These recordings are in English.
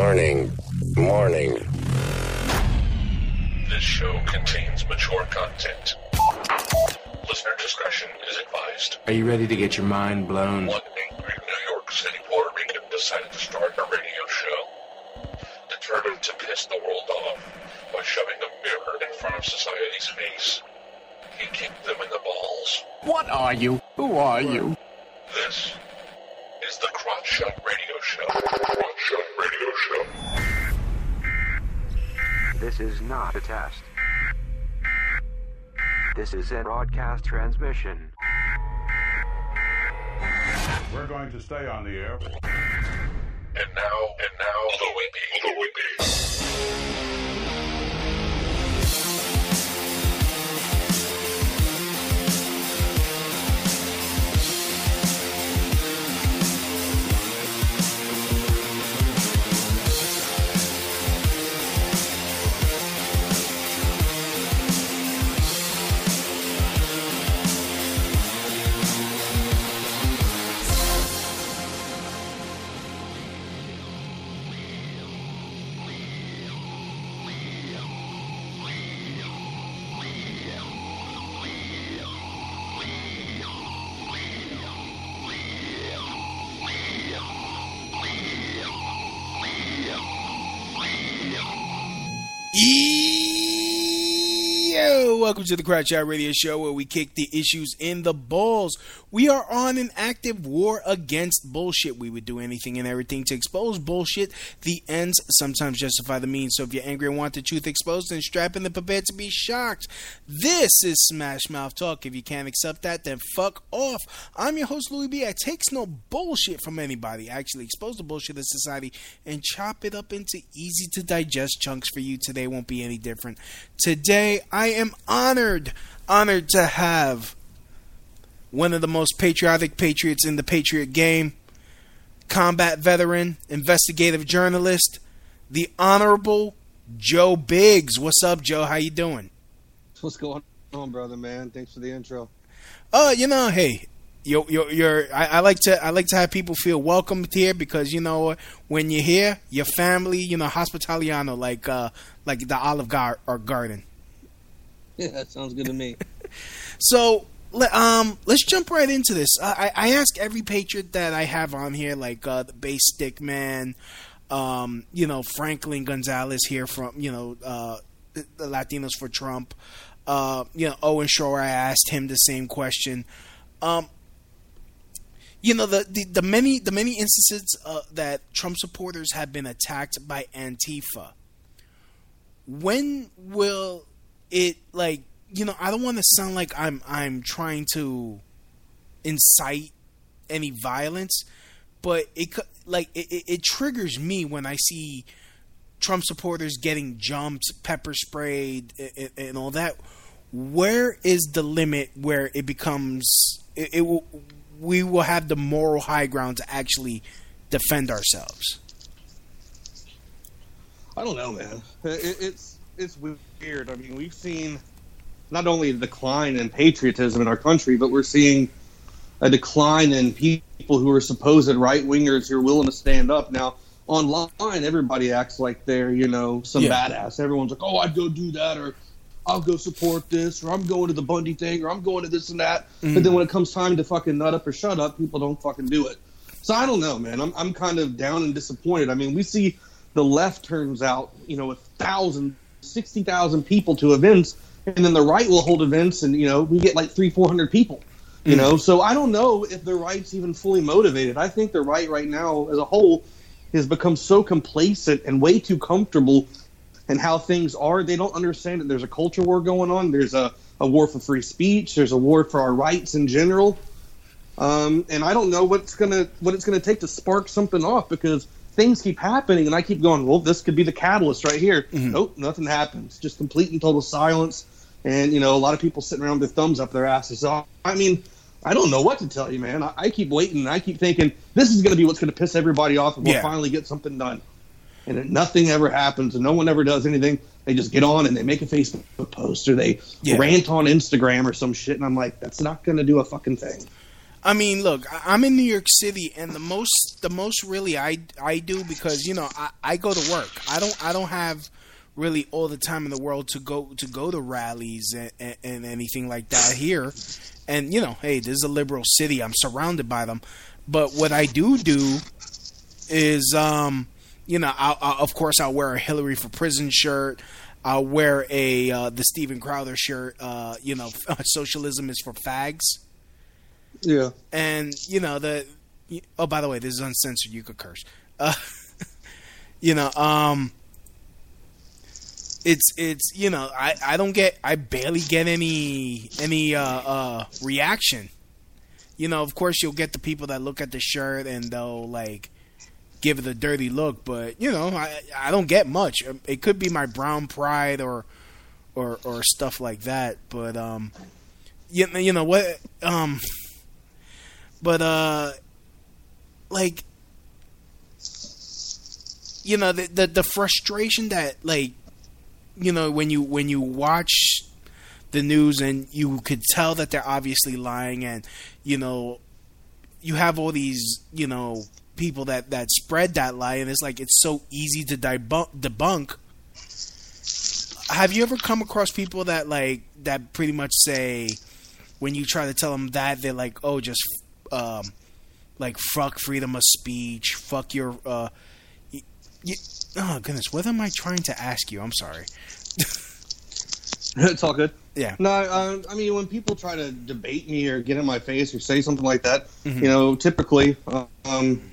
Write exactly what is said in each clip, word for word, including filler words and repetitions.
Warning. Warning. This show contains mature content. Listener discretion is advised. Are you ready to get your mind blown? One angry New York City Puerto Rican decided to start a radio show. Determined to piss the world off by shoving a mirror in front of society's face, he kicked them in the balls. What are you? Who are you? This is the Crotch Shot Radio Show. Crotch Shot Radio Show. This is not a test. This is a broadcast transmission. We're going to stay on the air. And now, and now, the Whippy, the Whippy. Yo, welcome to the Crotch Shot Radio Show, where we kick the issues in the balls. We are on an active war against bullshit. We would do anything and everything to expose bullshit. The ends sometimes justify the means. So if you're angry and want the truth exposed, then strap in and prepare to be shocked. This is Smash Mouth Talk. If you can't accept that, then fuck off. I'm your host, Louis B. I takes no bullshit from anybody. I actually expose the bullshit of society and chop it up into easy to digest chunks for you. Today won't be any different. Today, I am honored, honored to have one of the most patriotic patriots in the Patriot game, combat veteran, investigative journalist, the Honorable Joe Biggs. What's up, Joe? How you doing? What's going on, brother, man? Thanks for the intro. Uh, you know, hey, you're, you're, you're I, I like to, I like to have people feel welcomed here because, you know, when you're here, your family, you know, hospitaliano, like, uh, like the Olive Gar- or Garden. Yeah, that sounds good to me. So, um, let's jump right into this. I, I ask every patriot that I have on here, like uh, the Bass Stick Man, um, you know, Franklin Gonzalez here from, you know, uh, the Latinos for Trump. Uh, you know, Owen Shore, I asked him the same question. Um, you know, the, the, the many the many instances uh, that Trump supporters have been attacked by Antifa. When will it, like, you know, I don't want to sound like I'm I'm trying to incite any violence, but it like it, it, it triggers me when I see Trump supporters getting jumped, pepper sprayed, and, and all that. Where is the limit where it becomes it, it will we will have the moral high ground to actually defend ourselves? I don't know, man. It, it's it's weird. I mean, we've seen not only a decline in patriotism in our country, but we're seeing a decline in people who are supposed right-wingers who are willing to stand up. Now, online, everybody acts like they're, you know, some yeah. badass. Everyone's like, oh, I'd go do that, or I'll go support this, or I'm going to the Bundy thing, or I'm going to this and that. Mm. But then when it comes time to fucking nut up or shut up, people don't fucking do it. So I don't know, man. I'm I'm kind of down and disappointed. I mean, we see the left turns out, you know, with thousands, sixty thousand people to events, and then the right will hold events, and, you know, we get like three, four hundred people, you mm. know. So I don't know if the right's even fully motivated. I think the right right now as a whole has become so complacent and way too comfortable in how things are. They don't understand that there's a culture war going on. There's a, a war for free speech. There's a war for our rights in general. Um, and I don't know what's gonna what it's gonna take to spark something off, because things keep happening, and I keep going, well, this could be the catalyst right here. Mm-hmm. Nope, nothing happens. Just complete and total silence. And, you know, a lot of people sitting around with their thumbs up their asses. So, I mean, I don't know what to tell you, man. I, I keep waiting, and I keep thinking, this is going to be what's going to piss everybody off, and we'll yeah. finally get something done. And then nothing ever happens, and no one ever does anything. They just get on, and they make a Facebook post, or they yeah. rant on Instagram or some shit, and I'm like, that's not going to do a fucking thing. I mean, look, I- I'm in New York City, and the most, the most really I, I do because you know I, I go to work. I don't I don't have really all the time in the world to go to go to rallies and, and, and anything like that here. And you know, hey, this is a liberal city. I'm surrounded by them. But what I do do is, um, you know, I'll, I'll, of course, I'll wear a Hillary for Prison shirt. I'll wear a uh, the Steven Crowder shirt. Uh, you know, socialism is for fags. Yeah. And you know the. Oh, by the way, this is uncensored. You could curse. Uh, you know, um, it's it's you know I, I don't get I barely get any any uh, uh, reaction. You know, of course, you'll get the people that look at the shirt and they'll like give it a dirty look, but you know, I I don't get much. It could be my brown pride or or or stuff like that, but um, you you know what um, but uh, like you know the the, the frustration that like you know when you when you watch the news and you could tell that they're obviously lying, and you know you have all these you know people that that spread that lie, and it's like it's so easy to debunk debunk. Have you ever come across people that like that pretty much say when you try to tell them that, they're like, oh, just um like fuck freedom of speech, fuck your uh y- y- oh goodness, what am I trying to ask you? I'm sorry. It's all good. Yeah. No, uh, I mean, when people try to debate me or get in my face or say something like that, mm-hmm. you know, typically, uh, um,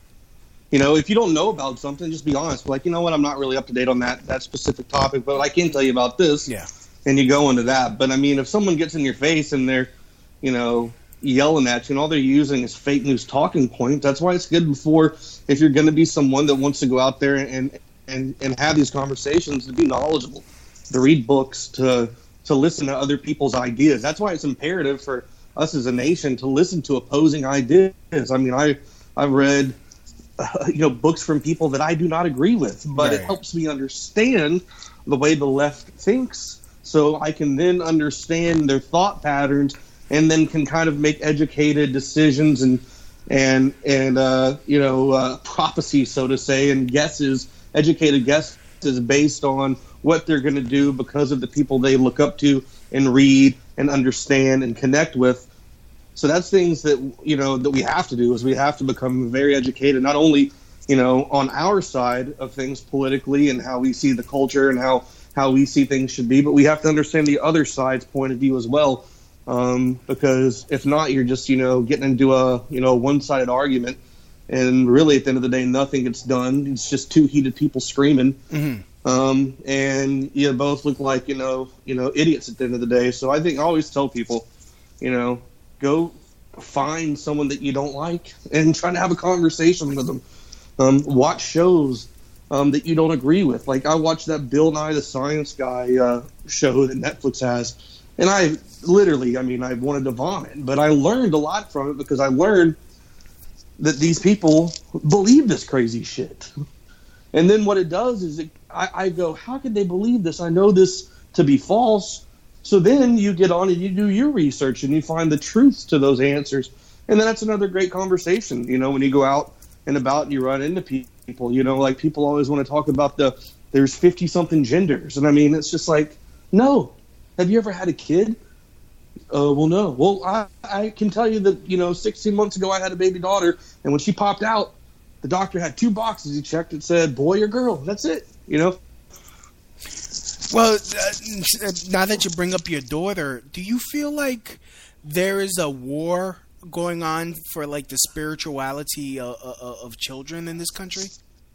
you know, if you don't know about something, just be honest. Like, you know what, I'm not really up to date on that that specific topic, but I can tell you about this. Yeah. And you go into that. But, I mean, if someone gets in your face and they're, you know, yelling at you and all they're using is fake news talking points, that's why it's good before, if you're going to be someone that wants to go out there and, and, and have these conversations, to be knowledgeable, to read books, to to listen to other people's ideas. That's why it's imperative for us as a nation to listen to opposing ideas. I mean, I, I've read, uh, you know, books from people that I do not agree with, but right. it helps me understand the way the left thinks, so I can then understand their thought patterns and then can kind of make educated decisions and, and, and uh, you know, uh, prophecies, so to say, and guesses, educated guesses based on what they're going to do because of the people they look up to and read and understand and connect with. So that's things that, you know, that we have to do, is we have to become very educated, not only, you know, on our side of things politically and how we see the culture and how, how we see things should be, but we have to understand the other side's point of view as well. Um, because if not, you're just, you know, getting into a, you know, one-sided argument, and really at the end of the day, nothing gets done. It's just two heated people screaming. Mm-hmm. Um, and you both look like, you know, you know, idiots at the end of the day. So I think I always tell people, you know, go find someone that you don't like and try to have a conversation with them. Um, watch shows um, that you don't agree with. Like, I watched that Bill Nye the Science Guy uh, show that Netflix has, and I literally, I mean, I wanted to vomit, but I learned a lot from it, because I learned that these people believe this crazy shit. And then what it does is it, I, I go, how could they believe this? I know this to be false. So then you get on and you do your research and you find the truths to those answers. And then that's another great conversation. You know, when you go out and about and you run into people, you know, like people always want to talk about the, there's fifty something genders. And I mean, it's just like, no. Have you ever had a kid? Uh, well, no. Well, I, I can tell you that, you know, sixteen months ago I had a baby daughter, and when she popped out, the doctor had two boxes he checked that said boy or girl. That's it, you know? Well, uh, now that you bring up your daughter, do you feel like there is a war going on for, like, the spirituality of, of, of children in this country?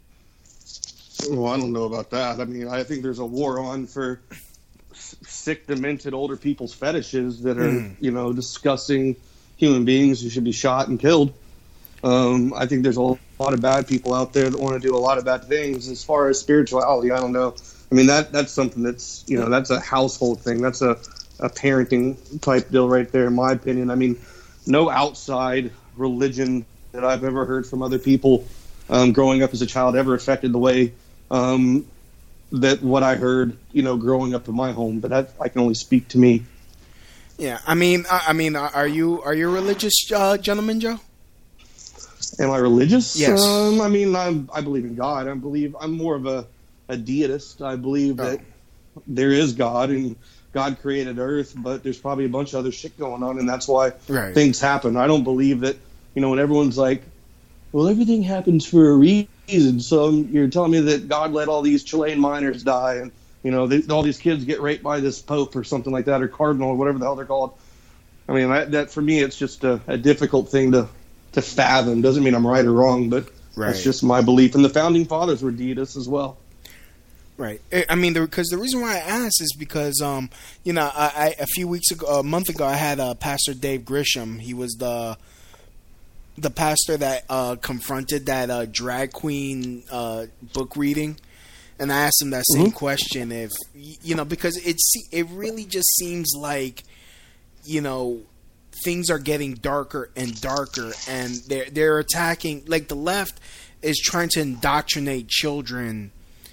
Well, I don't know about that. I mean, I think there's a war on for sick, demented older people's fetishes that are, mm. you know, discussing human beings who should be shot and killed. Um, I think there's a lot of bad people out there that want to do a lot of bad things. As far as spirituality, I don't know. I mean, that that's something that's, you know, that's a household thing. That's a, a parenting type deal right there, in my opinion. I mean, no outside religion that I've ever heard from other people um, growing up as a child ever affected the way um, that what I heard, you know, growing up in my home. But that, I can only speak to me. Yeah, I mean, I, I mean, are you are you a religious uh, gentleman, Joe? Am I religious? Yes. Um, I mean, I'm, I believe in God. I believe I'm more of a, a deist. I believe Oh. that there is God and God created Earth, but there's probably a bunch of other shit going on, and that's why Right. things happen. I don't believe that, you know, when everyone's like, well, everything happens for a reason. So you're telling me that God let all these Chilean miners die, and, you know, they, all these kids get raped by this pope or something like that, or cardinal, or whatever the hell they're called. I mean, that, that for me, it's just a, a difficult thing to, to fathom. Doesn't mean I'm right or wrong, but Right. that's just my belief. And the founding fathers were deists as well. Right. I I mean, because the, the reason why I asked is because, um, you know, I, I a few weeks ago, a month ago, I had uh, Pastor Dave Grisham. He was the the pastor that uh, confronted that uh, drag queen uh, book reading, and I asked him that same Mhm. question. If y- you know, because it se- it really just seems like, you know, things are getting darker and darker, and they're they're attacking, like the left is trying to indoctrinate children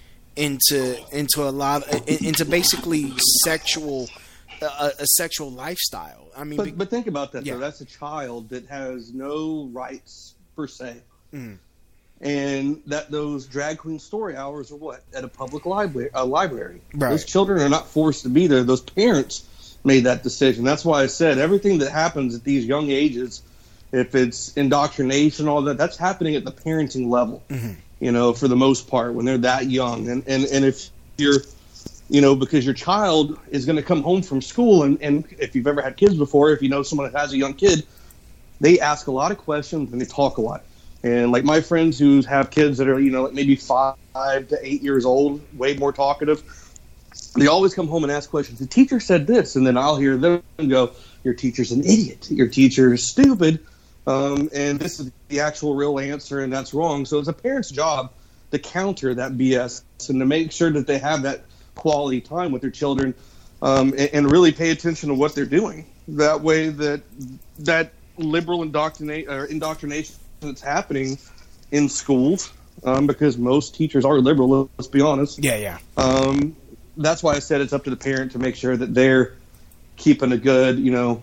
into into a lot into basically sexual a, a sexual lifestyle. I mean, be- But, but think about that, Yeah. though. That's a child that has no rights, per se. Mhm. And that those drag queen story hours are what? At a public library. A library. Right. Those children are not forced to be there. Those parents made that decision. That's why I said everything that happens at these young ages, if it's indoctrination, all that, that's happening at the parenting level. Mm-hmm. You know, for the most part, when they're that young. And, and, and if you're, you know, because your child is going to come home from school, and, and if you've ever had kids before, if you know someone that has a young kid, they ask a lot of questions and they talk a lot. And like my friends who have kids that are, you know, like maybe five to eight years old, way more talkative, they always come home and ask questions. The teacher said this, and then I'll hear them go, your teacher's an idiot. Your teacher is stupid. Um, and this is the actual real answer, and that's wrong. So it's a parent's job to counter that B S and to make sure that they have that quality time with their children, um, and, and really pay attention to what they're doing. That way that that liberal indoctrinate, or indoctrination that's happening in schools, um, because most teachers are liberal, let's be honest. yeah, yeah, Um, that's why I said it's up to the parent to make sure that they're keeping a good, you know,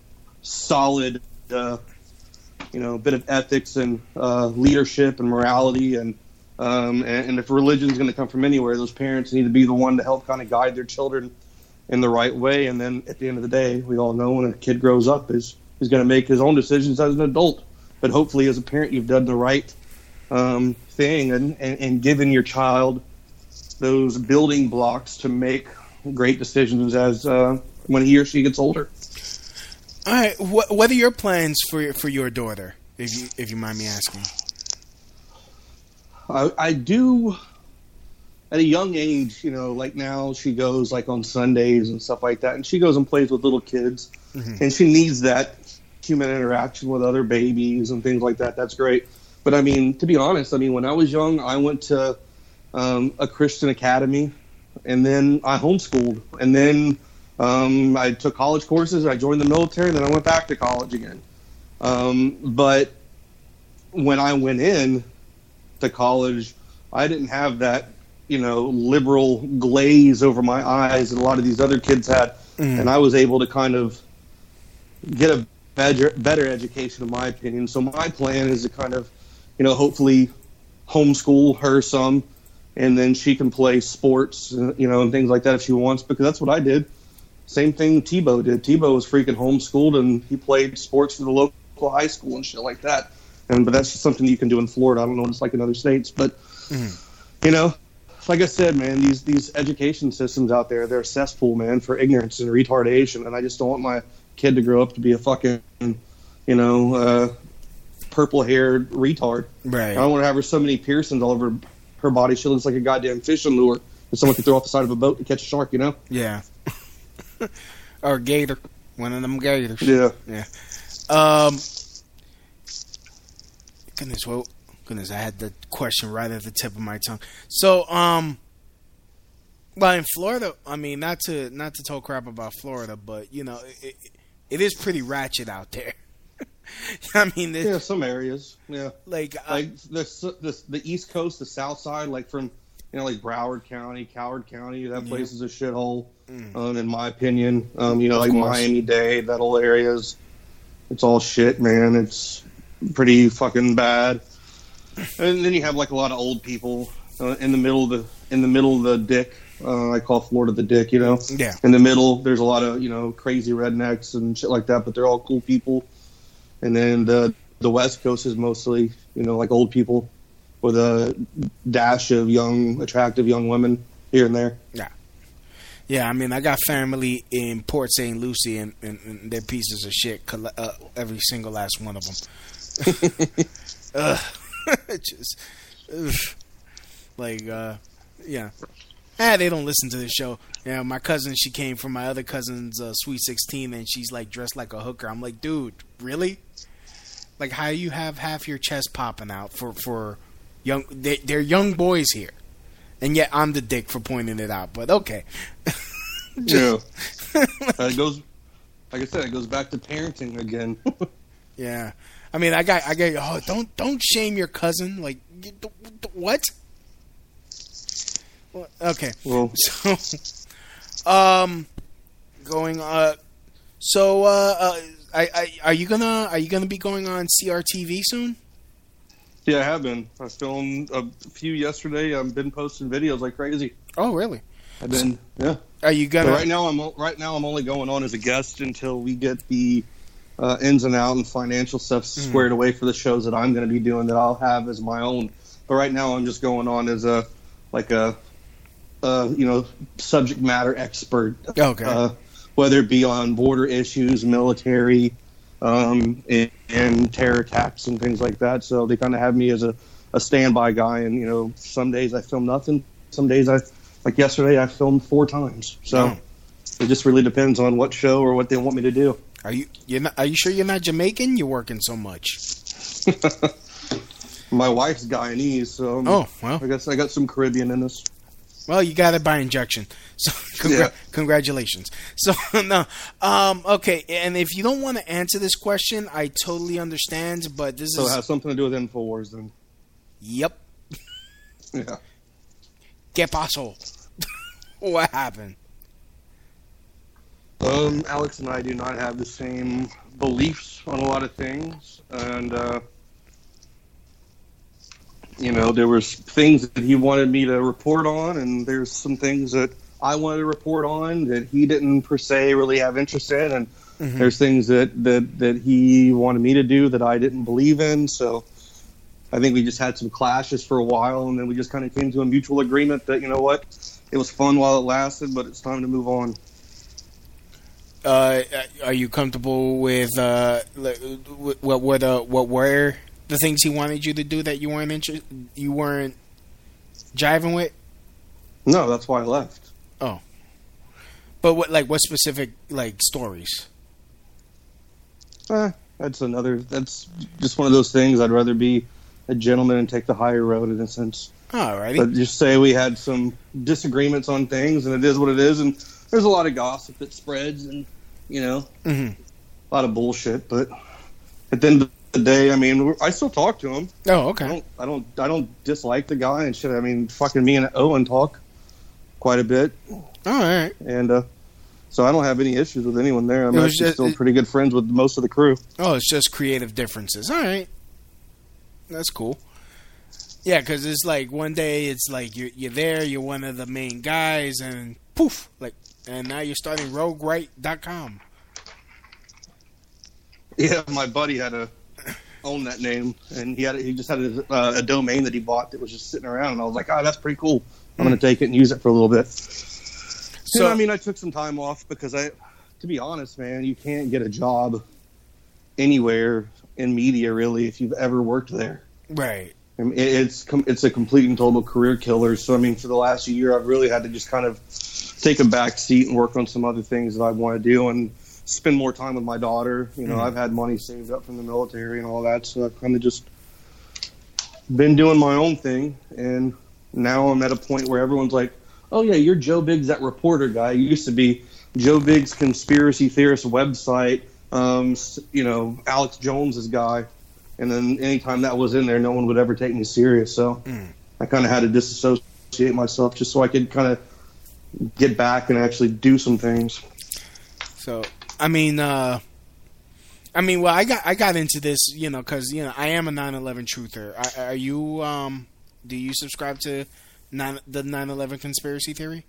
solid, uh, you know, bit of ethics and uh, leadership and morality. And, um, and, and if religion is going to come from anywhere, those parents need to be the one to help kind of guide their children in the right way. And then at the end of the day, we all know when a kid grows up, is he's going to make his own decisions as an adult. But hopefully as a parent, you've done the right um, thing and, and, and given your child those building blocks to make great decisions as uh, when he or she gets older. All right. Wh- what are your plans for your, for your daughter, if you if you mind me asking? I, I do, at a young age, you know, like now she goes like on Sundays and stuff like that, and she goes and plays with little kids, Mm-hmm. and she needs that human interaction with other babies and things like that. That's great. But I mean, to be honest, I mean, when I was young, I went to um, a Christian academy, and then I homeschooled, and then um, I took college courses, I joined the military, and then I went back to college again. Um, but when I went in to college, I didn't have that, you know, liberal glaze over my eyes that a lot of these other kids had. Mm. And I was able to kind of get a better, better education, in my opinion. So my plan is to kind of, you know, hopefully homeschool her some, and then she can play sports, uh, you know, and things like that if she wants, because that's what I did. Same thing Tebow did. Tebow was freaking homeschooled, and he played sports for the local high school and shit like that. And but that's just something you can do in Florida. I don't know what it's like in other states, but Mm. you know, like I said, man, these these education systems out there, they're a cesspool, man, for ignorance and retardation. And I just don't want my kid to grow up to be a fucking, you know, uh, purple-haired retard. Right. I don't want to have her so many piercings all over her body. She looks like a goddamn fishing lure that someone could throw off the side of a boat to catch a shark, you know? Yeah. Or a gator. One of them gators. Yeah. Yeah. Um. Goodness, well, goodness, I had the question right at the tip of my tongue. So, um, well, in Florida, I mean, not to not to talk crap about Florida, but you know, it, it, it is pretty ratchet out there. I mean, Yeah, some areas. Yeah. like, uh, Like the, the the East Coast, the South Side, like from you know, like Broward County, Coward County. That Yeah. place is a shithole, Mm. um, in my opinion. Um, you know, Of like course. Miami-Dade, that whole areas. It's all shit, man. It's pretty fucking bad. And then you have like a lot of old people uh, in the middle of the in the middle of the dick. Uh, I call Florida the dick, you know. Yeah. In the middle, there's a lot of, you know, crazy rednecks and shit like that, but they're all cool people. And then the the West Coast is mostly, you know, like old people with a dash of young, attractive young women here and there. Yeah. Yeah, I mean, I got family in Port Saint Lucie, and, and, and they're pieces of shit, coll- uh, every single last one of them. Ugh. Just, ugh. Like, uh, yeah. Ah, they don't listen to the show. Yeah, my cousin, she came from my other cousin's uh, Sweet sixteen, and she's, like, dressed like a hooker. I'm like, dude, really? Like, how you have half your chest popping out for, for young... They, they're young boys here. And yet I'm the dick for pointing it out, but okay. Yeah. uh, it goes, like I said, it goes back to parenting again. Yeah. I mean, I got, I got, oh, don't, don't shame your cousin. Like, you- what? Well, okay. Well, So, um, going, uh, so, uh, uh I, I, are you gonna, are you gonna be going on C R T V soon? yeah, I have been. I filmed a few yesterday. I've been posting videos like crazy. Oh, really? I've been, yeah. Are you But gonna? right now, I'm right now I'm only going on as a guest until we get the uh, ins and out and financial stuff squared away for the shows that I'm going to be doing that I'll have as my own. But right now, I'm just going on as a like a, a you know subject matter expert. Okay. Uh, whether it be on border issues, military, um, and, and terror attacks and things like that. So they kind of have me as a, a standby guy. And you know, some days I film nothing. Some days I. Like yesterday, I filmed four times, so Oh. it just really depends on what show or what they want me to do. Are you, you're not, are you sure you're not Jamaican? You're working so much. My wife's Guyanese, so um, Oh, well. I guess I got some Caribbean in this. Well, you got it by injection. So, congra- Yeah. congratulations. So, no, um, okay. And if you don't want to answer this question, I totally understand. But this So is, it has something to do with Infowars, then. yep. Yeah. ¿Qué pasó? What happened? Um, Alex and I do not have the same beliefs on a lot of things, and uh, you know, there was things that he wanted me to report on, and there's some things that I wanted to report on that he didn't per se really have interest in, and Mm-hmm. there's things that, that, that he wanted me to do that I didn't believe in. So I think we just had some clashes for a while, and then we just kind of came to a mutual agreement that, you know what, it was fun while it lasted, but it's time to move on. Uh, are you comfortable with uh, like, what were the what were the things he wanted you to do that you weren't inter- you weren't jiving with? No, that's why I left. Oh, but what like what specific like stories? Eh, that's another. That's just one of those things. I'd rather be a gentleman and take the higher road in a sense. Alrighty. But just say we had some disagreements on things, and it is what it is. And there's a lot of gossip that spreads, and you know, Mhm. a lot of bullshit. But at the end of the day, I mean, we're- I still talk to him. Oh, I okay. don't. I don't. I don't dislike the guy and shit. I mean, fucking me and Owen talk quite a bit, All right. and uh, so I don't have any issues with anyone there. I'm It was actually just- still it- pretty good friends with most of the crew. Oh, it's just creative differences. All right, that's cool. Yeah, because it's like one day it's like you're you're there, you're one of the main guys, and poof, like, and now you're starting rogue right dot com. Yeah, my buddy had a own that name, and he had a, he just had a, uh, a domain that he bought that was just sitting around, and I was like, oh, that's pretty cool. I'm going to take it and use it for a little bit. So, So- I mean, I took some time off because I, to be honest, man, you can't get a job anywhere in media really if you've ever worked there. Right. I mean, it- it's com- it's a complete and total career killer. So, I mean, for the last year, I've really had to just kind of take a back seat and work on some other things that I want to do and spend more time with my daughter. You know, Mm. I've had money saved up from the military and all that, so I've kind of just been doing my own thing. And now I'm at a point where everyone's like, oh, yeah, you're Joe Biggs, that reporter guy. You used to be Joe Biggs, conspiracy theorist website, um, s- you know, Alex Jones's guy. And then anytime that was in there, no one would ever take me serious. So Mm. I kind of had to disassociate disassociate myself just so I could kind of get back and actually do some things. So, I mean, uh, I mean, well, I got I got into this, you know, because you know I am a nine eleven truther. Are, are you? Um, do you subscribe to nine, the nine eleven conspiracy theory?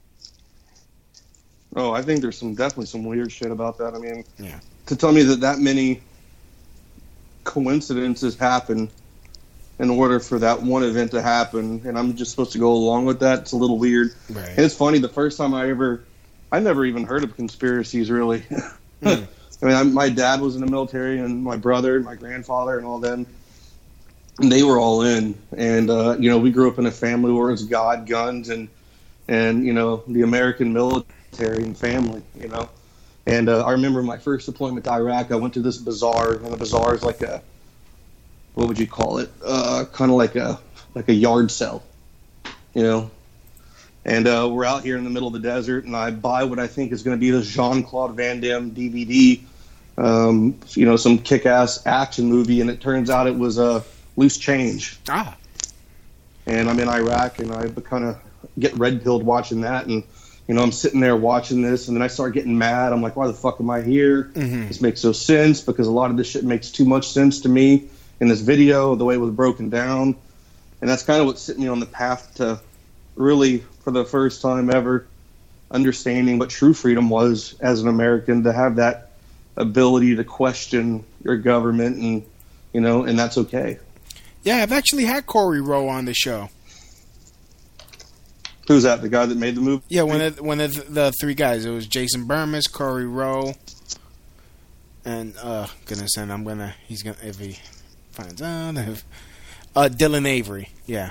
Oh, I think there's some definitely some weird shit about that. I mean, yeah. To tell me that that many coincidences happen in order for that one event to happen, and I'm just supposed to go along with that, it's a little weird. Right. And it's funny, the first time I ever, I never even heard of conspiracies, really. Mm. I mean, I, my dad was in the military, and my brother, and my grandfather, and all them, and they were all in. And, uh, you know, we grew up in a family where it's God, guns, and, and you know, the American military and family, you know. And uh, I remember my first deployment to Iraq, I went to this bazaar, and the bazaar is like a, what would you call it? Uh, kind of like a like a yard sale, you know. And uh, we're out here in the middle of the desert, and I buy what I think is going to be the Jean-Claude Van Damme D V D, um, you know, some kick-ass action movie, and it turns out it was a uh, Loose Change. Ah. And I'm in Iraq, and I kind of get red-pilled watching that, and you know, I'm sitting there watching this, and then I start getting mad. I'm like, why the fuck am I here? Mm-hmm. This makes no sense, because a lot of this shit makes too much sense to me in this video, the way it was broken down. And that's kind of what set me on the path to really, for the first time ever, understanding what true freedom was as an American, to have that ability to question your government, and, you know, and that's okay. Yeah, I've actually had Corey Rowe on the show. Who's that? The guy that made the movie? Yeah, one of one of the three guys. It was Jason Burmis, Corey Rowe, and uh, goodness, and I'm gonna he's gonna if he finds out if uh, Dylan Avery. Yeah.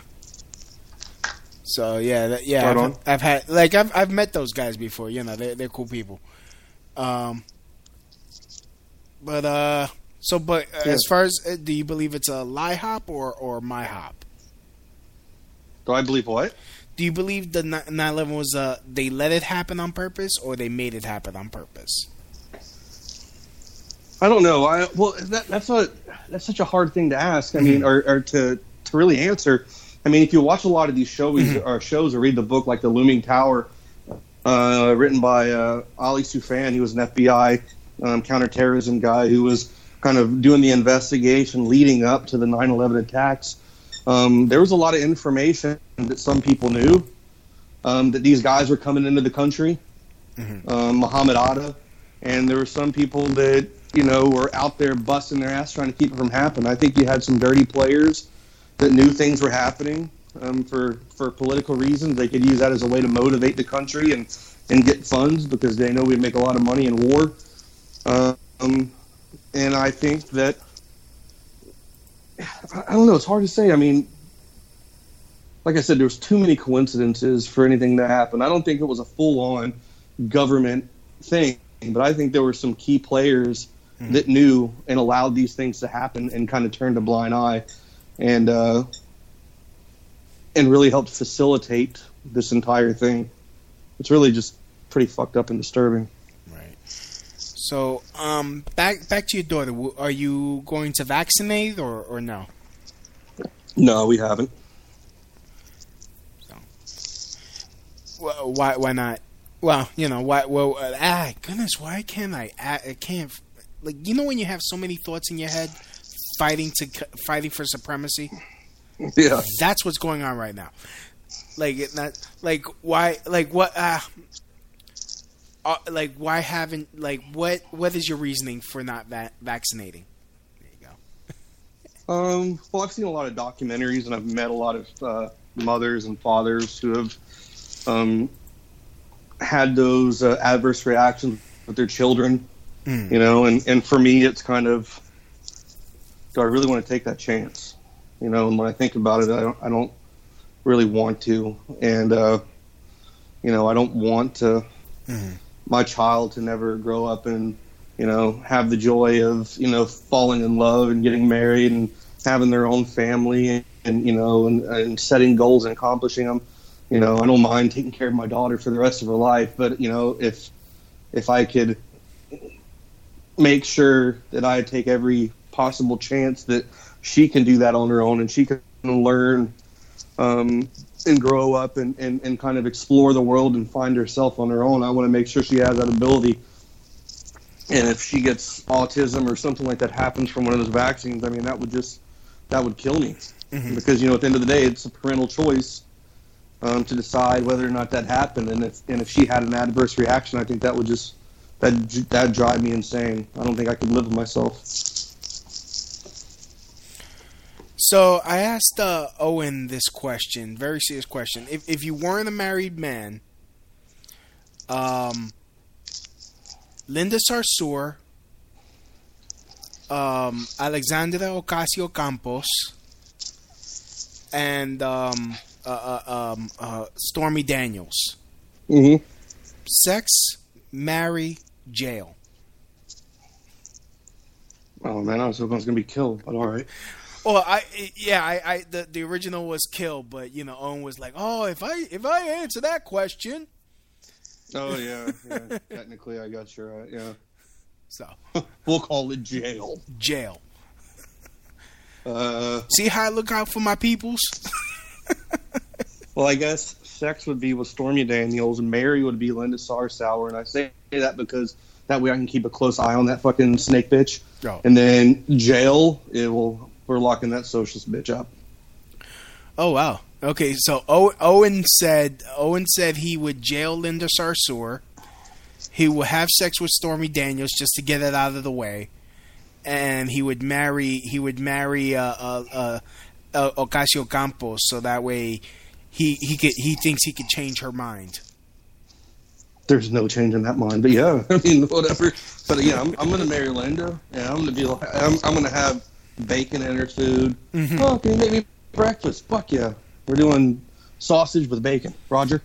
So yeah, that, yeah, Right I've, on. I've had like I've I've met those guys before. You know, they're they're cool people. Um, but uh, so but uh, Yeah. as far as uh, do you believe it's a lie hop or or my hop? Do I believe what? Do you believe the nine eleven was uh they let it happen on purpose or they made it happen on purpose? I don't know. I well, that, that's a that's such a hard thing to ask. I mean, or, or to to really answer. I mean, if you watch a lot of these shows Mm-hmm. or shows or read the book like The Looming Tower, uh, written by uh, Ali Soufan, he was an F B I um, counterterrorism guy who was kind of doing the investigation leading up to the nine eleven attacks. Um, there was a lot of information that some people knew, um, that these guys were coming into the country, Mm-hmm. um, Muhammad Atta, and there were some people that, you know, were out there busting their ass trying to keep it from happening. I think you had some dirty players that knew things were happening um, for, for political reasons. They could use that as a way to motivate the country and, and get funds because they know we'd make a lot of money in war. Um, and I think that, I don't know, it's hard to say. I mean, like I said, there's too many coincidences for anything to happen. I don't think it was a full-on government thing, but I think there were some key players mm-hmm. that knew and allowed these things to happen and kind of turned a blind eye and uh, and really helped facilitate this entire thing. It's really just pretty fucked up and disturbing. Right. So, um, back back to your daughter. Are you going to vaccinate or, or no? No, we haven't. So, well, why why not? Well, you know why? Well, uh, ah, goodness, why can't I? I, I can't. Like, you know when you have so many thoughts in your head, fighting to fighting for supremacy. Yeah, that's what's going on right now. Like it not like why like what uh, uh like why haven't like what what is your reasoning for not va- vaccinating? There you go. Um, well, I've seen a lot of documentaries and I've met a lot of uh, mothers and fathers who have um, had those uh, adverse reactions with their children. Mm. You know, and, and for me, it's kind of, do I really want to take that chance? You know, and when I think about it, I don't, I don't really want to. And, uh, you know, I don't want to, mm-hmm. my child to never grow up and, you know, have the joy of, you know, falling in love and getting married and having their own family and, and you know, and, and setting goals and accomplishing them. You know, I don't mind taking care of my daughter for the rest of her life. But, you know, if if I could make sure that I take every possible chance that she can do that on her own and she can learn um, and grow up and, and, and kind of explore the world and find herself on her own. I want to make sure she has that ability. And if she gets autism or something like that happens from one of those vaccines, I mean, that would just, that would kill me. Mm-hmm. Because, you know, at the end of the day, it's a parental choice um, to decide whether or not that happened. And if, and if she had an adverse reaction, I think that would just, that, that'd drive me insane. I don't think I could live with myself. So I asked uh, Owen this question, very serious question. If if you weren't a married man, um, Linda Sarsour, um, Alexandra Ocasio-Campos, and um, uh, uh, um, uh, Stormy Daniels. Mm-hmm. Sex, marry, jail. Oh man, I was hoping I was gonna be killed, but all right. Well, I yeah, I, I the, the original was kill, but you know, Owen was like, "Oh, if I if I answer that question." Oh yeah, yeah. Technically, I guess you're right. Yeah. So we'll call it jail. Jail. Uh, See how I look out for my peoples. Well, I guess sex would be with Stormy Daniels, and Mary would be Linda Sarsour, and I say that because that way I can keep a close eye on that fucking snake bitch. Oh. And then jail, it will. We're locking that socialist bitch up. Oh wow. Okay, so o- Owen said Owen said he would jail Linda Sarsour. He would have sex with Stormy Daniels just to get it out of the way, and he would marry he would marry uh, uh, uh, uh, Ocasio-Campos so that way he he could he thinks he could change her mind. There's no change in that mind, but yeah, I mean whatever. But yeah, I'm, I'm gonna marry Linda, and I'm gonna be like I'm, I'm gonna have bacon in her food. Mm-hmm. Oh, can you make me breakfast? Fuck yeah. We're doing sausage with bacon. Roger.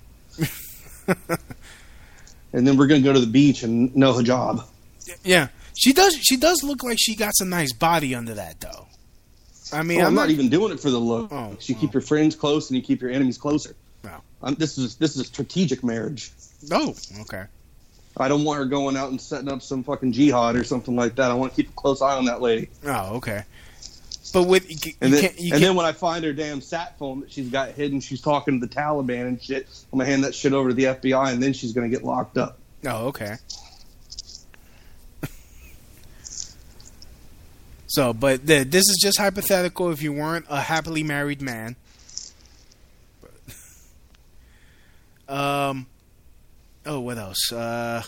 And then we're going to go to the beach and no hijab. Yeah. She does She does look like she got some nice body under that, though. I mean, oh, I'm, I'm not, not even doing it for the look. Oh, you oh. keep your friends close and you keep your enemies closer. Wow. I'm, this is this is a strategic marriage. Oh, okay. I don't want her going out and setting up some fucking jihad or something like that. I want to keep a close eye on that lady. Oh, okay. But with you, and, you then, can't, you and can't, then when I find her damn sat phone that she's got hidden, she's talking to the Taliban and shit. I'm gonna hand that shit over to the F B I, and then she's gonna get locked up. Oh, okay. So, but the, this is just hypothetical. If you weren't a happily married man, um, oh, what else? Uh,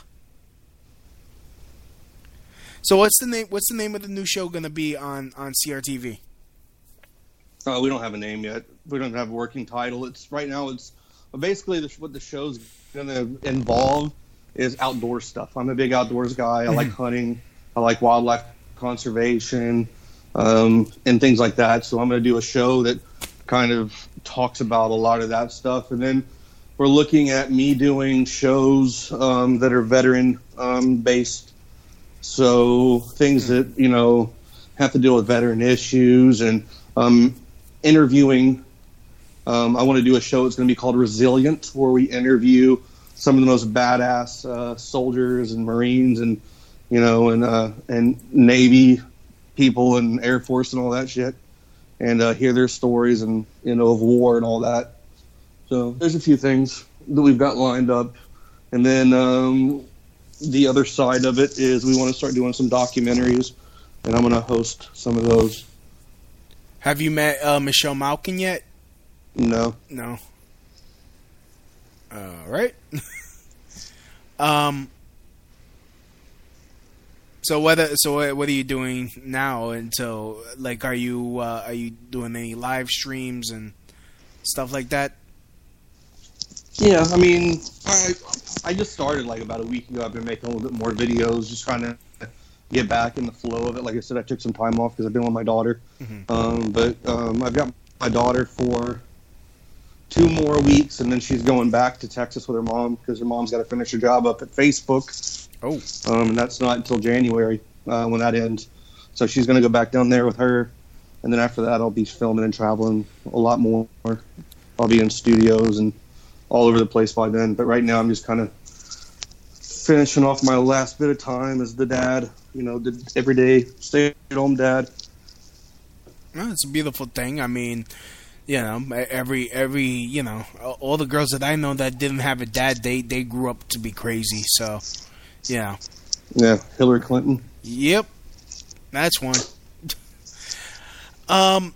so what's the name? What's the name of the new show going to be on on C R T V? Uh, we don't have a name yet. We don't have a working title. It's right now. It's basically the, what the show's going to involve is outdoor stuff. I'm a big outdoors guy. I like hunting. I like wildlife conservation um, and things like that. So I'm going to do a show that kind of talks about a lot of that stuff. And then we're looking at me doing shows um, that are veteran um, based. So things that, you know, have to deal with veteran issues and um, interviewing. Um, I want to do a show that's going to be called Resilient, where we interview some of the most badass uh, soldiers and Marines and, you know, and uh, and Navy people and Air Force and all that shit, and uh, hear their stories and, you know, of war and all that. So there's a few things that we've got lined up. And then um, the other side of it is we want to start doing some documentaries, and I'm going to host some of those. Have you met uh, Michelle Malkin yet? No. No. All right. um. So what? So what are you doing now? Until like, are you uh, are you doing any live streams and stuff like that? Yeah, I mean, I I just started like about a week ago. I've been making a little bit more videos, just trying to get back in the flow of it. Like I said, I took some time off because I've been with my daughter. Mm-hmm. Um, but um, I've got my daughter for two more weeks, and then she's going back to Texas with her mom because her mom's got to finish her job up at Facebook. Oh, um, and that's not until January uh, when that ends. So she's going to go back down there with her, and then after that, I'll be filming and traveling a lot more. I'll be in studios and all over the place by then. But right now, I'm just kind of finishing off my last bit of time as the dad. You know, the everyday stay-at-home dad. Well, it's a beautiful thing. I mean, You know, every every you know, all the girls that I know that didn't have a dad, they they grew up to be crazy. So, yeah, yeah, Hillary Clinton. Yep, that's one. um,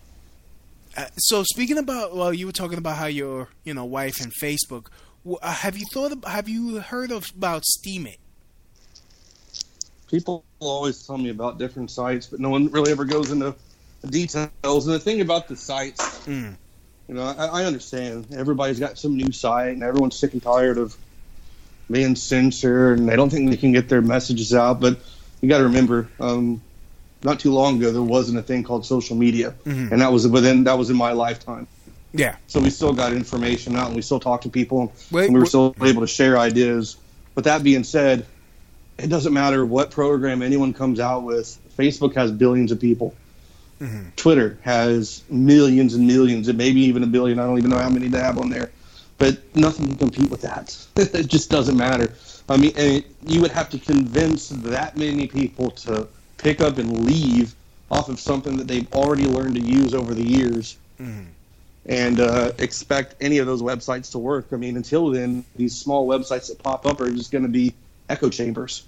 so speaking about, well, you were talking about how your you know wife and Facebook. Have you thought? Of, have you heard of about Steemit? People always tell me about different sites, but no one really ever goes into details. And the thing about the sites, mm. you know, I, I understand everybody's got some new site, and everyone's sick and tired of being censored, and they don't think they can get their messages out. But you got to remember, um, not too long ago, there wasn't a thing called social media, mm-hmm. and that was within that was in my lifetime. Yeah. So we still got information out, and we still talk to people, wait, and we were wait. still able to share ideas. But that being said, it doesn't matter what program anyone comes out with. Facebook has billions of people. Mm-hmm. Twitter has millions and millions, and maybe even a billion. I don't even know how many they have on there. But nothing can compete with that. It just doesn't matter. I mean, and you would have to convince that many people to pick up and leave off of something that they've already learned to use over the years, mm-hmm. and uh, expect any of those websites to work. I mean, until then, these small websites that pop up are just going to be echo chambers.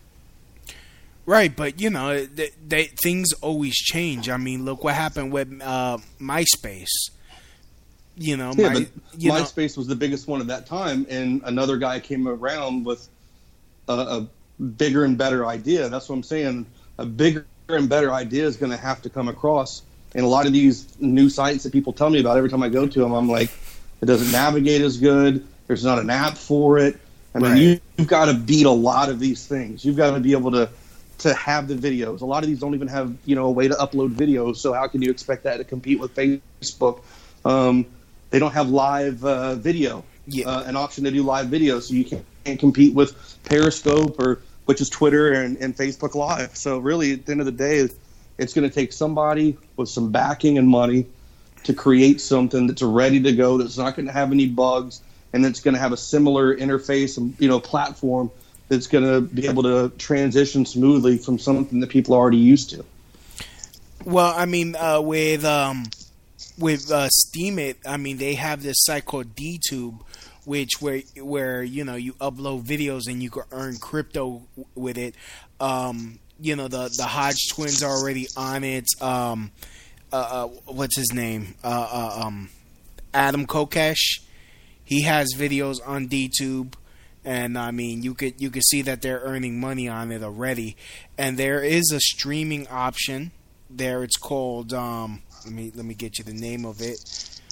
Right, but you know, they, they, things always change. I mean, look what happened with uh, MySpace. You know, yeah, my, but you MySpace know, was the biggest one at that time, and another guy came around with a, a bigger and better idea. That's what I'm saying. A bigger and better idea is going to have to come across. And a lot of these new sites that people tell me about, every time I go to them, I'm like, it doesn't navigate as good. There's not an app for it. I mean, right. you, you've got to beat a lot of these things. You've got to be able to to have the videos. A lot of these don't even have, you know, a way to upload videos. So how can you expect that to compete with Facebook? Um, they don't have live uh, video, yeah. uh, an option to do live video. So you can't, can't compete with Periscope, or which is Twitter and, and Facebook Live. So really, at the end of the day, it's going to take somebody with some backing and money to create something that's ready to go, that's not going to have any bugs, and that's going to have a similar interface and, you know, platform that's going to be able to transition smoothly from something that people are already used to. Well, I mean, uh, with um, with uh, Steemit, I mean, they have this site called DTube, which where where you know you upload videos and you can earn crypto with it. Um, you know, the the Hodge twins are already on it. Um, uh, uh, what's his name? Uh, uh, um, Adam Kokesh. He has videos on DTube. And I mean, you could you could see that they're earning money on it already. And there is a streaming option there. It's called um, let me let me get you the name of it.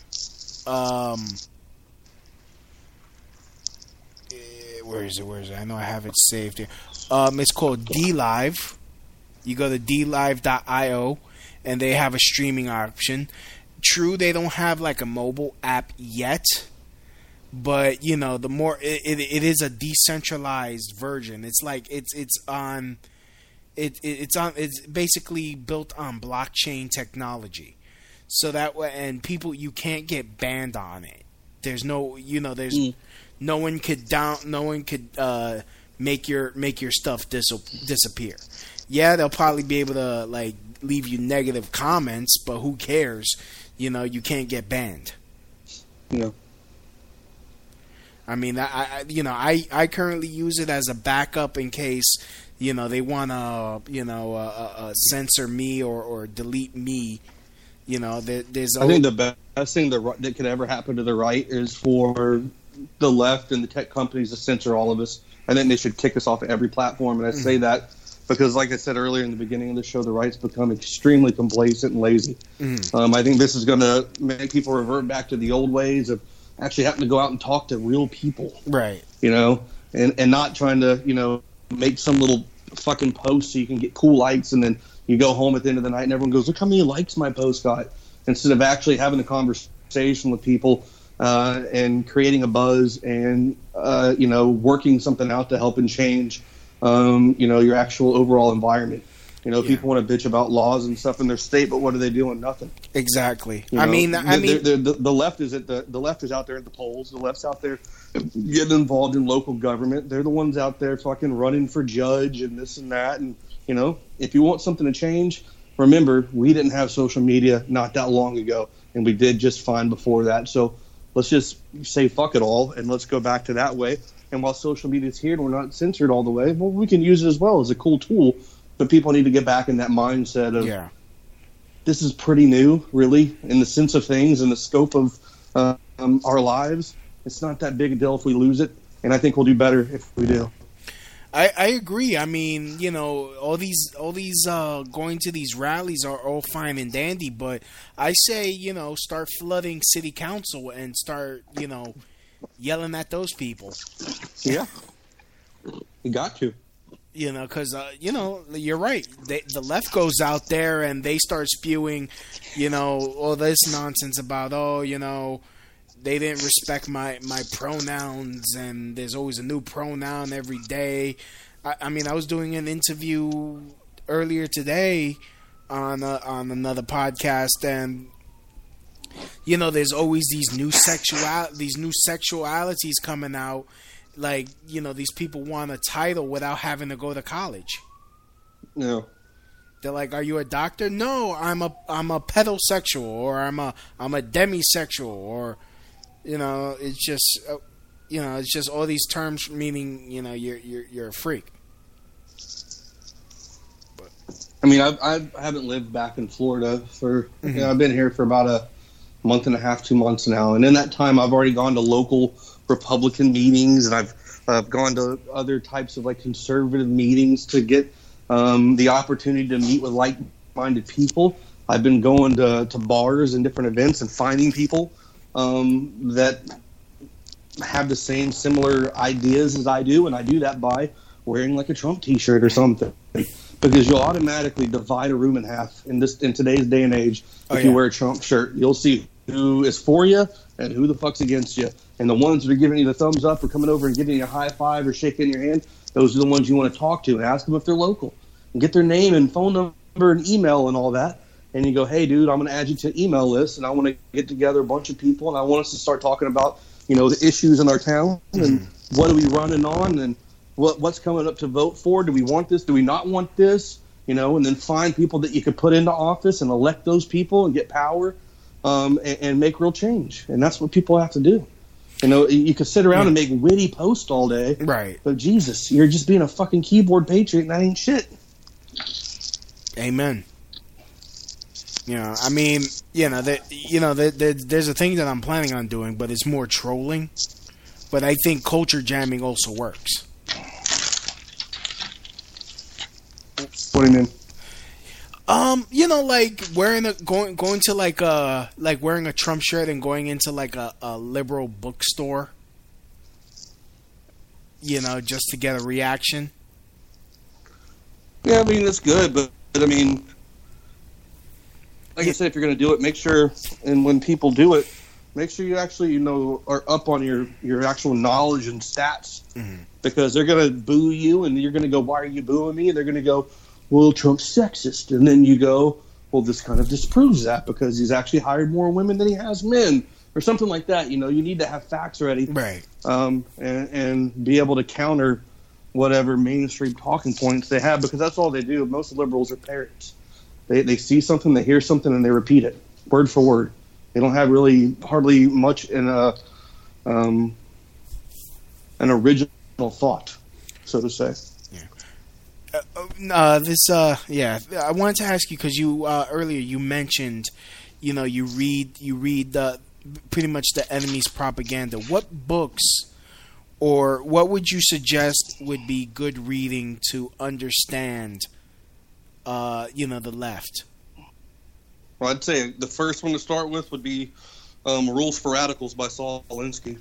Um, where is it? Where is it? I know I have it saved here. Um, it's called D Live. You go to d live dot io, and they have a streaming option. True, they don't have like a mobile app yet. But you know, the more it, it, it is a decentralized version. It's like it's it's on it, it it's on it's basically built on blockchain technology. So that way, and people, you can't get banned on it. There's no, you know, there's mm. no one could down, no one could uh, make your make your stuff dis- disappear. Yeah, they'll probably be able to like leave you negative comments, but who cares? You know, you can't get banned. Yeah. I mean, I, I you know, I, I currently use it as a backup in case, you know, they want to, you know, uh, uh, censor me or, or delete me. You know, there, there's. I think the best thing that, that could ever happen to the right is for the left and the tech companies to censor all of us. I think they should kick us off of every platform. And I say mm-hmm. that because, like I said earlier in the beginning of the show, the right's become extremely complacent and lazy. Mm-hmm. Um, I think this is going to make people revert back to the old ways of actually having to go out and talk to real people. Right. You know, and, and not trying to, you know, make some little fucking post so you can get cool likes, and then you go home at the end of the night and everyone goes, look how many likes my post got. Instead of actually having a conversation with people uh, and creating a buzz and, uh, you know, working something out to help and change, um, you know, your actual overall environment. You know, yeah. people want to bitch about laws and stuff in their state, but what are they doing? Nothing. Exactly. You know, I mean, I mean, they're, they're, the, the left is at the the left is out there at the polls. The left's out there getting involved in local government. They're the ones out there fucking running for judge and this and that. And you know, if you want something to change, remember we didn't have social media not that long ago. and we did just fine before that. So let's just say fuck it all, and let's go back to that way. And while social media is here and we're not censored all the way, well, we can use it as well as a cool tool. But people need to get back in that mindset of, yeah. this is pretty new, really, in the sense of things and the scope of uh, um, our lives. It's not that big a deal if we lose it, and I think we'll do better if we do. I, I agree. I mean, you know, all these all these uh, going to these rallies are all fine and dandy, but I say, you know, start flooding city council and start, you know, yelling at those people. Yeah, you got to. You know, because, uh, you know, you're right. They, the left goes out there and they start spewing, you know, all this nonsense about, oh, you know, they didn't respect my, my pronouns and there's always a new pronoun every day. I, I mean, I was doing an interview earlier today on a, on another podcast, and, you know, there's always these new sexual these new sexualities coming out. Like, you know, these people want a title without having to go to college. No. They're like, "Are you a doctor?" "No, I'm a I'm a pedosexual, or I'm a I'm a demisexual," or, you know, it's just uh, you know, it's just all these terms meaning, you know, you're you're you're a freak. But. I mean, I've, I've, I haven't lived back in Florida for. Mm-hmm. You know, I've been here for about a month and a half, two months now, and in that time, I've already gone to local Republican meetings, and I've uh, gone to other types of like conservative meetings to get um, the opportunity to meet with like-minded people. I've been going to, to bars and different events and finding people um, that have the same similar ideas as I do, and I do that by wearing like a Trump T-shirt or something, because you'll automatically divide a room in half in this in today's day and age. If oh, yeah. you wear a Trump shirt, you'll see who is for you and who the fuck's against you. And the ones that are giving you the thumbs up or coming over and giving you a high five or shaking your hand, those are the ones you want to talk to and ask them if they're local. And get their name and phone number and email and all that. And you go, hey, dude, I'm going to add you to an email list, and I want to get together a bunch of people, and I want us to start talking about, you know, the issues in our town and what are we running on and what what's coming up to vote for. Do we want this? Do we not want this? You know, and then find people that you could put into office and elect those people and get power um, and, and make real change. And that's what people have to do. You know, you could sit around yeah. and make witty posts all day. Right. But Jesus, you're just being a fucking keyboard patriot, and that ain't shit. Amen. You know, I mean, you know, that you know, there, there, there's a thing that I'm planning on doing, but it's more trolling. But I think culture jamming also works. What do you mean? Um, you know, like wearing a going going to like a like wearing a Trump shirt and going into like a, a liberal bookstore. You know, just to get a reaction. Yeah, I mean that's good, but, but I mean, like I said, if you're going to do it, make sure, and when people do it, make sure you actually, you know, are up on your, your actual knowledge and stats, mm-hmm. because they're going to boo you, and you're going to go, why are you booing me? And they're going to go, well, Trump's sexist. And then you go, well, this kind of disproves that because he's actually hired more women than he has men, or something like that. You know, you need to have facts ready, right? Um, and, and be able to counter whatever mainstream talking points they have, because that's all they do. Most liberals are parrots. They they see something, they hear something, and they repeat it word for word. They don't have really hardly much in a um, an original thought, so to say. Yeah. Uh, uh, this uh, yeah. I wanted to ask you because you uh, earlier you mentioned, you know, you read you read the pretty much the enemy's propaganda. What books or what would you suggest would be good reading to understand? Uh, you know, the left? Well, I'd say the first one to start with would be um, Rules for Radicals by Saul Alinsky.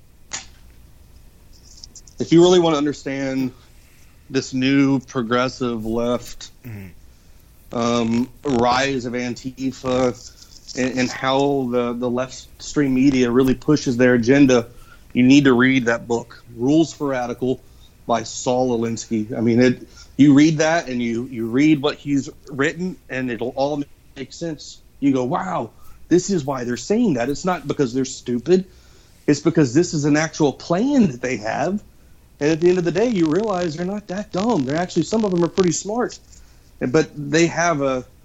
If you really want to understand this new progressive left, mm-hmm. um, rise of Antifa, and, and how the, the left stream media really pushes their agenda, you need to read that book, Rules for Radical by Saul Alinsky. I mean, it... You read that and you, you read what he's written, and it'll all make sense. You go, wow, this is why they're saying that. It's not because they're stupid. It's because this is an actual plan that they have. And at the end of the day, you realize they're not that dumb. They're actually, some of them are pretty smart. But they have a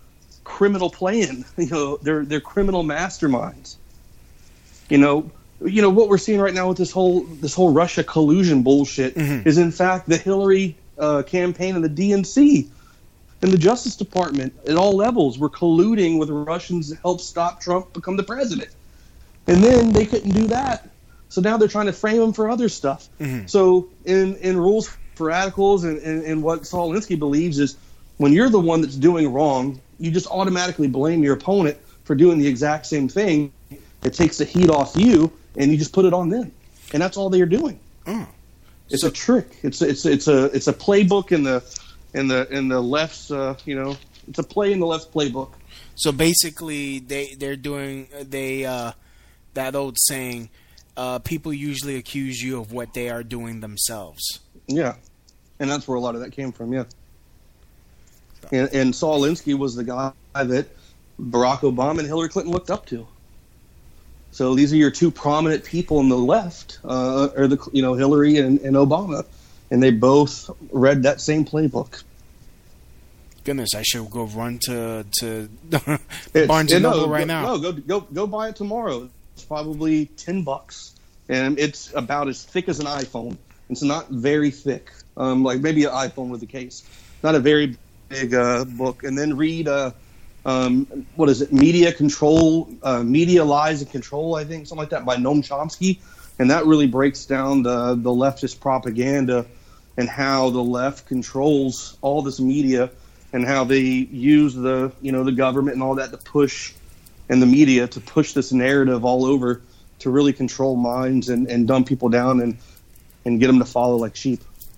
criminal plan. You know, they're they're criminal masterminds. You know, you know what we're seeing right now with this whole this whole Russia collusion bullshit mm-hmm. is in fact the Hillary uh, campaign and the D N C and the Justice Department at all levels were colluding with Russians to help stop Trump become the president. And then they couldn't do that, so now they're trying to frame him for other stuff. Mm-hmm. So in in Rules for Radicals and, and, and what Saul Alinsky believes is when you're the one that's doing wrong, you just automatically blame your opponent for doing the exact same thing. It takes the heat off you, and you just put it on them, and that's all they're doing. Oh. It's so, a trick. It's a, it's a, it's a it's a playbook in the in the in the left's uh, you know it's a play in the left's playbook. So basically, they they're doing they uh, that old saying, uh, people usually accuse you of what they are doing themselves. Yeah, and that's where a lot of that came from. Yeah, and, and Saul Alinsky was the guy that Barack Obama and Hillary Clinton looked up to. So these are your two prominent people on the left, uh, or the you know Hillary and, and Obama, and they both read that same playbook. Goodness, I should go run to to Barnes and Noble right go, now. No, go go go buy it tomorrow. It's probably ten bucks, and it's about as thick as an iPhone. It's not very thick, um, like maybe an iPhone with a case. Not a very big uh, book. And then read. Uh, Um, what is it? Media Control, uh, Media Lies and Control, I think, something like that, by Noam Chomsky, and that really breaks down the the leftist propaganda and how the left controls all this media and how they use the you know the government and all that to push, and the media to push this narrative all over to really control minds and, and dumb people down and and get them to follow like sheep.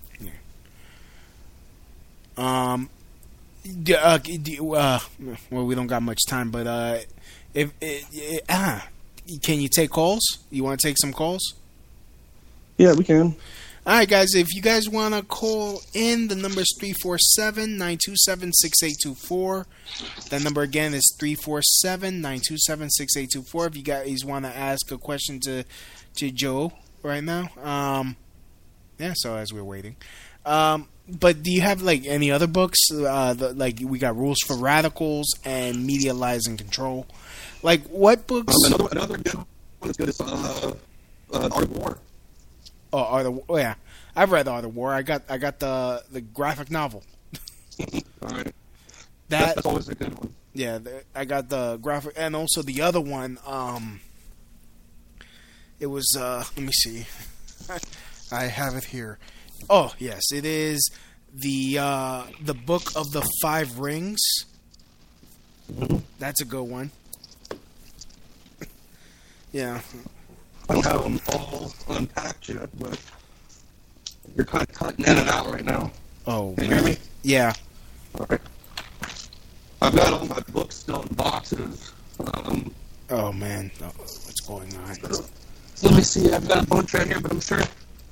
Um. Uh, uh, well, we don't got much time, but uh, if it, it, ah, can you take calls? You want to take some calls? Yeah, we can. All right, guys. If you guys want to call in, the number is three four seven, nine two seven, six eight two four. That number again is three four seven, nine two seven, six eight two four. If you guys want to ask a question to to Joe right now, um, yeah. So as we're waiting, um. But do you have like any other books? Uh, the, like we got Rules for Radicals and Media Lies and Control. Like what books? Um, another, another good one is good is uh, uh, Art of War. Oh, Art of oh yeah, I've read Art of War. I got I got the the graphic novel. All right, that that's, that's always a good one. Yeah, the, I got the graphic, and also the other one. Um, it was uh, let me see, I have it here. Oh yes, it is the uh, the Book of the Five Rings. Mm-hmm. That's a good one. Yeah. I don't have them all unpacked yet, but you're kind of cutting in and out right now. Oh, can you man. hear me? Yeah. All right. I've got all my books still in boxes. Um, oh man, oh, what's going on? Let me see. I've got a bunch right here, but I'm sure.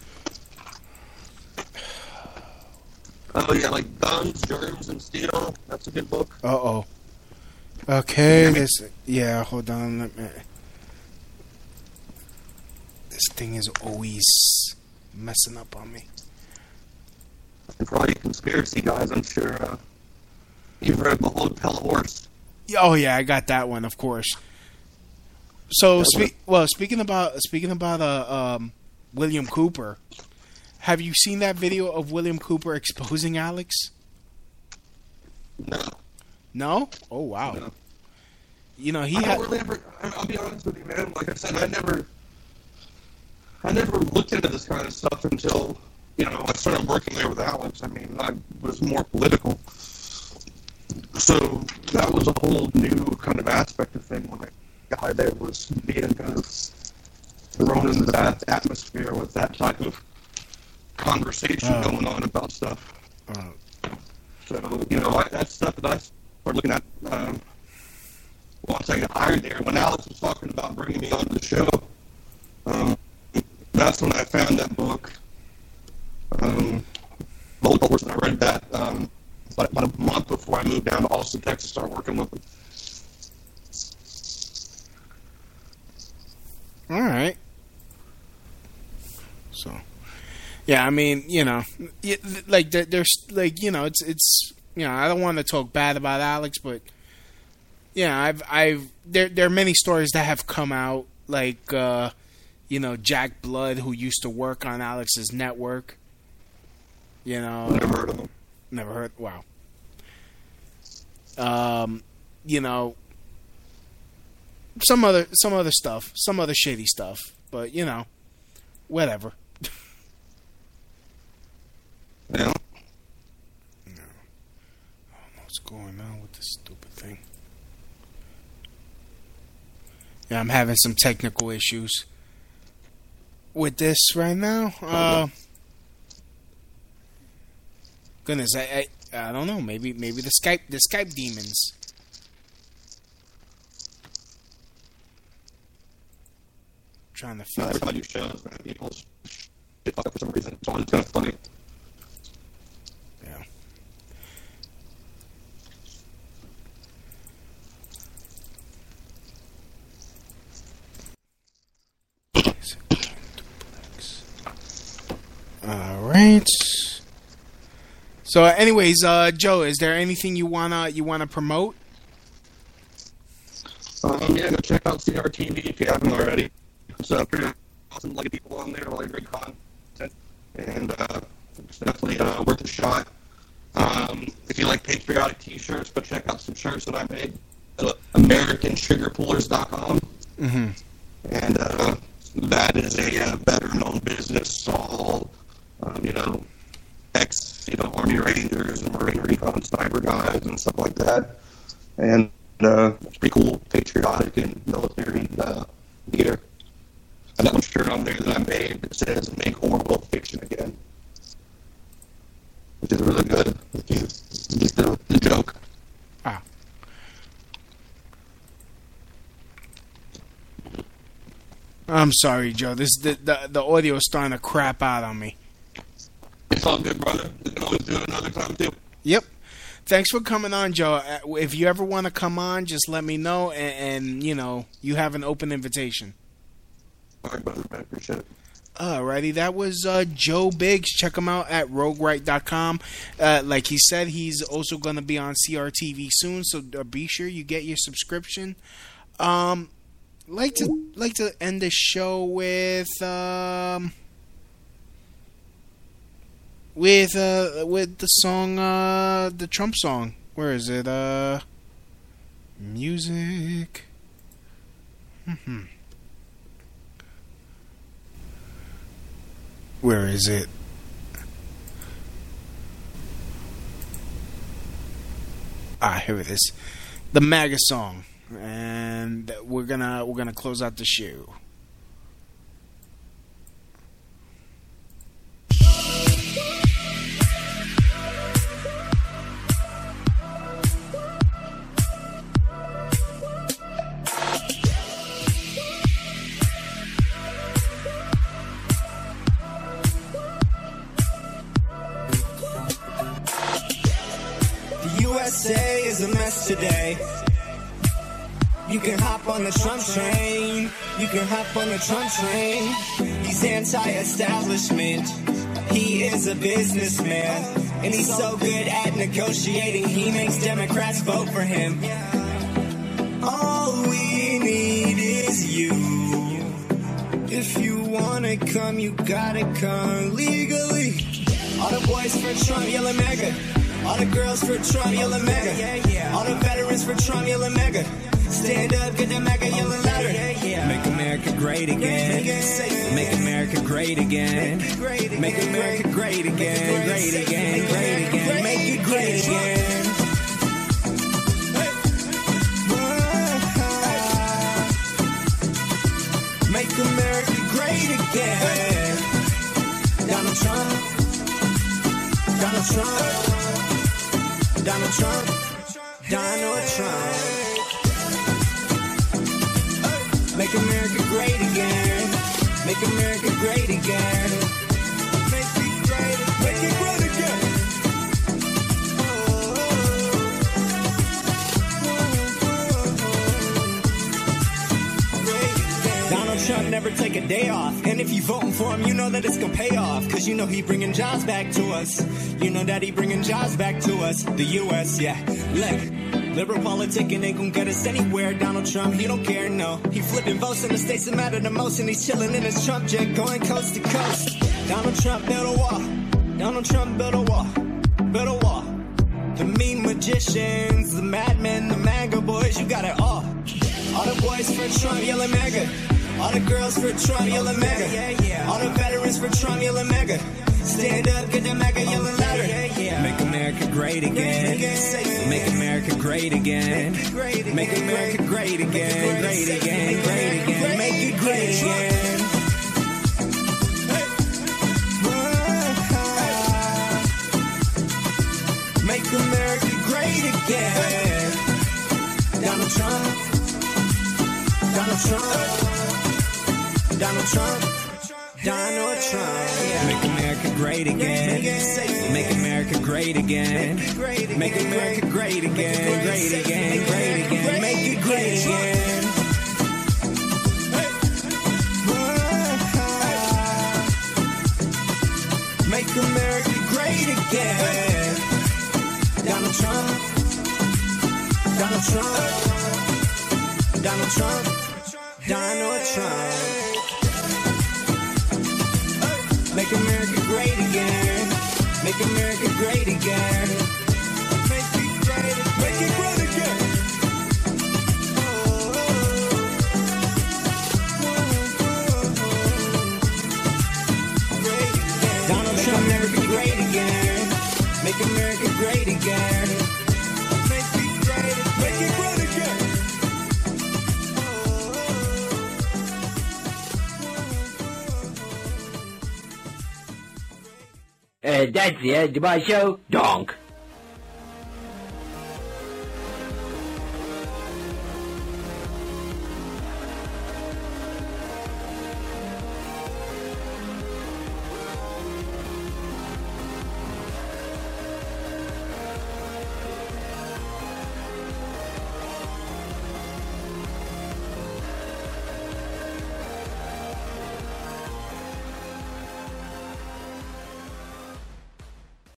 Oh, yeah, like Guns, Germs, and Steel. That's a good book. Uh-oh. Okay, this... Yeah, hold on. Let me... This thing is always messing up on me. And for all you conspiracy guys, I'm sure uh, you've read Behold Pale Horse. Oh, yeah, I got that one, of course. So, spe- well, speaking about speaking about uh, um, William Cooper... Have you seen that video of William Cooper exposing Alex? No. No? Oh, wow. No. You know, he I had... really ever, I'll be honest with you, man. Like I said, I never... I never looked into this kind of stuff until, you know, I started working there with Alex. I mean, I was more political. So that was a whole new kind of aspect of thing when the guy there was being kind of thrown into that atmosphere with that type of conversation uh, going on about stuff. Uh, so, you know, I, that's stuff that I started looking at um, once I got hired there. When Alex was talking about bringing me on the show, um, that's when I found that book. Um, Bold Horse, and I read that um, about, about a month before I moved down to Austin, Texas, to start working with him. All right. So... Yeah, I mean, you know, like there's like you know, it's it's you know, I don't want to talk bad about Alex, but Yeah, I've, I've, there, there are many stories that have come out, like, uh, you know, Jack Blood, who used to work on Alex's network. You know, Never heard of him. Never heard. Wow. Um, you know, some other, some other stuff, some other shady stuff, but you know, whatever. Yeah. No. I don't know what's going on with this stupid thing. Yeah, I'm having some technical issues with this right now. Uh, goodness, I, I I don't know. Maybe maybe the Skype the Skype demons. Trying to No, fix every time I do shows, man, people shit fuck up for some reason. So it's kind of funny. Yeah. All right. So, anyways, uh, Joe, is there anything you wanna you wanna promote? Um, yeah, go check out C R T V if you haven't already. It's uh, pretty awesome, like people on there, a lot of great content, and uh, it's definitely uh, worth a shot. Um, if you like patriotic T-shirts, go check out some shirts that I made at American Sugar Pullers dot com. Mm-hmm. And uh, that is a uh, better-known business. All um, you know, ex you know Army Rangers and Marine Recon sniper guys and stuff like that. And uh, it's pretty cool, patriotic and military uh, gear. I got one shirt on there that I made that says "Make Horrible Fiction Again," which is really good. If you get the, the joke. Ah. I'm sorry, Joe. This the, the the audio is starting to crap out on me. It's all good, brother. We can always do it another time too. Yep. Thanks for coming on, Joe. Uh, If you ever want to come on, just let me know, and, and you know you have an open invitation. All right, brother. I appreciate it. Alrighty, that was uh, Joe Biggs. Check him out at rogue right dot com. Uh, like he said, he's also going to be on C R T V soon, so uh, be sure you get your subscription. Um, like to like to end the show with um, with uh, with the song uh, the Trump song. Where is it? Uh, music. Hmm. Where is it? Ah, here it is. The MAGA song. And we're gonna we're gonna close out the show. U S A is a mess today. You can hop on the Trump train. You can hop on the Trump train. He's anti-establishment. He is a businessman. And he's so good at negotiating, he makes Democrats vote for him. All we need is you. If you wanna come, you gotta come legally. All the boys for Trump yelling MAGA. All the girls for Trump yelling MAGA. All the veterans for Trump yelling MAGA. Stand up, get the MAGA yelling louder. Make America great again. Make America great again. Make America great again. Great again, great again. Make it great again. Make America great again. Donald Trump. Donald Trump. Donald Trump. Donald Trump. Make America great again. Make America great again. Make it great again. Make it great again. Donald Trump never take a day off. And if you voting for him, you know that it's gonna pay off. Cause you know he bringing jobs back to us. You know that he bringing jobs back to us. The U S, yeah. Look. Liberal politicking ain't gonna get us anywhere. Donald Trump, he don't care, no. He flipping votes in the states that matter the most, and he's chilling in his Trump jet, going coast to coast. Donald Trump built a wall. Donald Trump built a wall. Built a wall. The mean magicians, the madmen, the MAGA boys, you got it all. All the boys for Trump yelling MAGA. All the girls for Trump yelling MAGA. All the veterans for Trump yelling MAGA. Stand up, get the MAGA yelling louder. Make America great again. Make America great again. Make America great again. Great again. Great again. Make it great again. Make America great again. Donald Trump. Donald Trump. Donald Trump. Donald Trump. Yeah. Make America great again. Make America great again. Make America great again. Great again. Great again. Make it great again. Make America great again. Donald Trump. Donald Trump. Donald Trump. Donald Trump. Make America great again. Make America great again. Make it great. Make it great again. Donald Trump, America great again. Make America great again. Make it great. Make it great again. Uh, that's the end of my show. Donk.